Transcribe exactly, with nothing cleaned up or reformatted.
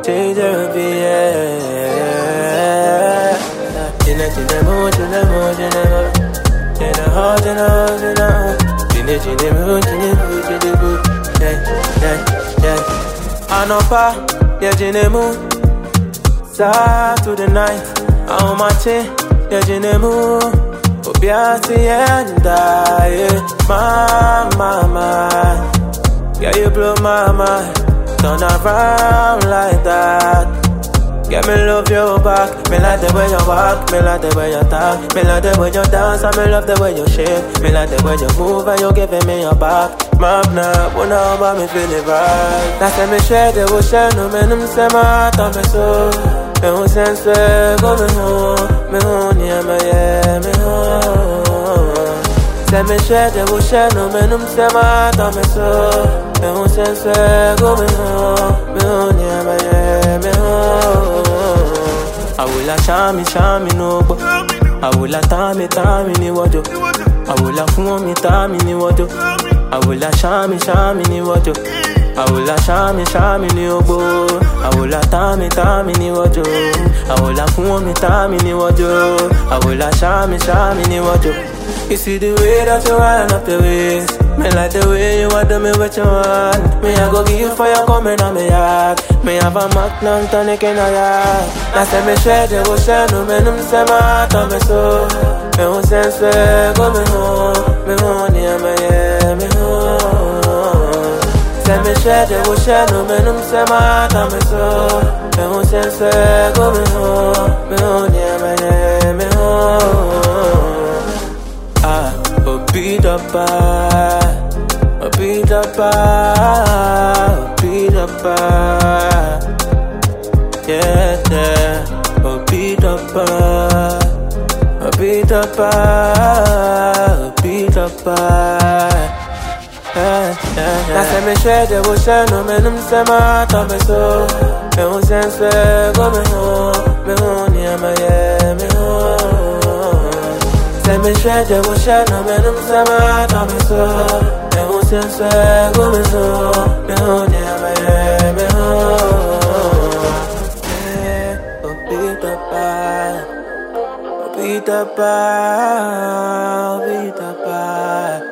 change your yeah. Chine chine mo, chine mo, chine mo. Chine ho, chine ho, chine ho. Chine chine mo, chine mo, chine mo. Yeah, yeah, yeah. Anopa, yeah, chine mo. Start to the night, I'm my chin, yeah, chine mo. Obiati and die, my, my, my. Yeah, you blow my mind. Turn around like that. Yeah, me love your back. Me like the way you walk. Me like the way you talk. Me like the way you dance. And me love the way you shake. Me like the way you move and you giving me your back. Magna, wanna about me feeling right. That's why me share the ocean. No me num se mata me so. Me un sense go me home. Me home yeah me yeah me home. Say me share the ocean. No me num se mata me so. Me un sense go me home. Me home yeah me yeah me home. I will a shami shami no bo. I will a tami tami ni wajo. I will a fumi tami ni wajo. I will a shami shami ni wajo. I will a shami shami ni obo. I will a tami tami ni wajo. I will a fumi tami ni wajo. I will a shami shami ni wajo. You see the way that you wind up the waist. Me like the way you want to me what you want. Me I go give you fire coming on me yard. Me have a magnum tonic in a yard. I say me share the ocean, no me num se mata me so. Me un sense go me home. Me home yeah me yeah me home. Say me share the ocean, no me num se mata me so. Me un sense go me home. Me home yeah me yeah me home. Ah, beat up, beat up, beat up, yeah, yeah, beat up, beat up, beat up, yeah, yeah. That's why me share the ocean, no me num se mata me so. Me un sense go me home, me home yeah me yeah me home. Say me share the ocean, no me num se mata me so. Me un sense go me so. Me home yeah me yeah me home. Yeah, oh beat up, oh beat up, oh beat up.